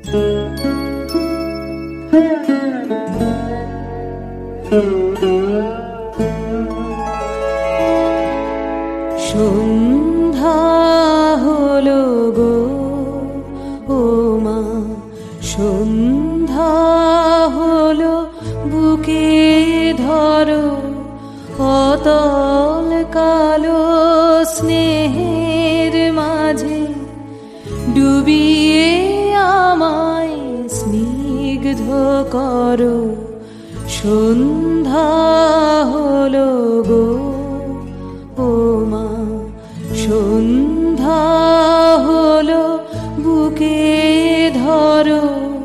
সন্ধ্যা হলো গো ও মা, সন্ধ্যা হলো, বুকে ধরো অতল কালো স্নেহের মাঝে, ডুবিয়ে আমায় স্নিগ্ধ করো। সন্ধ্যা হলো গো ও মা, সন্ধ্যা হলো, বুকে ধরো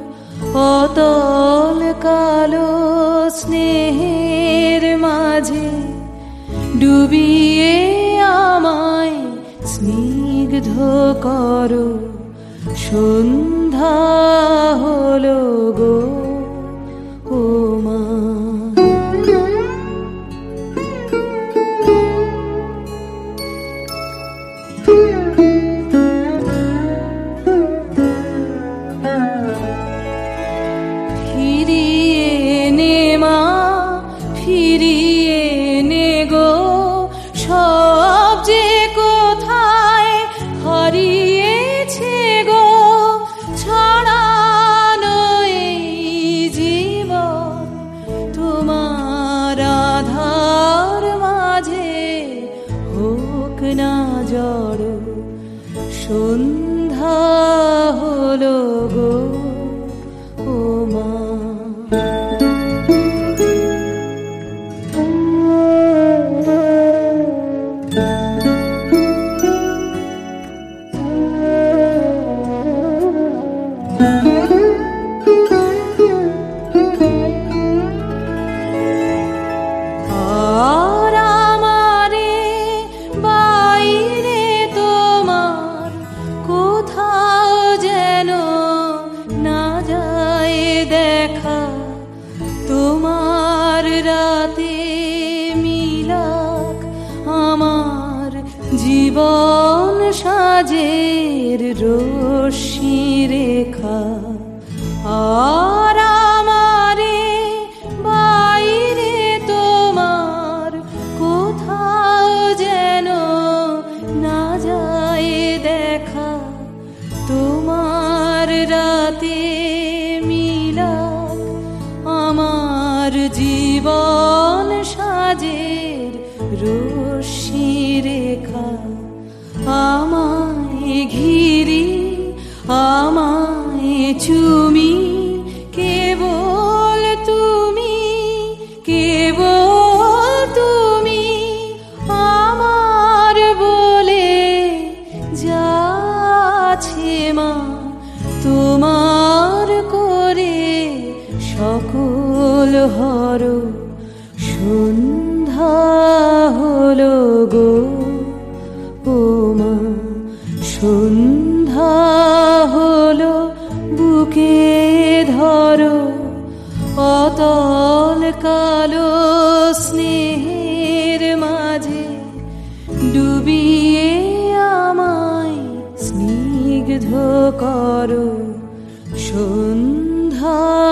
অতল কালো স্নেহের মাঝে, ডুবিয়ে আমায় স্নিগ্ধ করো। সন্ধ্যা হলো গো ও মা। ফিরিয়ে নে মা, ফিরিয়ে নে গো, সব যে কোথায় হারিয়েছে গো। ছড়ানো এই জীবন তোমার আধার মাঝে, হোক না জড়। সন্ধ্যা হলো গো ও মা। আর আমারে বাইরে তোমার কোথাও যেন না যায় দেখা, তোমার রাতে মিলাক আমার জীবন সাজের রশ্মি রেখা। আর আমারে বাইরে তোমার কোথাও যেন না যায় দেখা, তোমার রাতে মিলাক আমার জীবন সাজের রশ্মি রেখা। আমায় ঘিরি, আমায় চুমি, কেবল তুমি, কেবল তুমি আমার বলে যাচ্ছে মা। তোমার করে সকল হর। সন্ধ্যা হলো গো ও মা, সন্ধ্যা হলো, বুকে ধরো অতল কালো স্নেহের মাঝে, ডুবিয়ে আমায় স্নিগ্ধ করো। সন্ধ্যা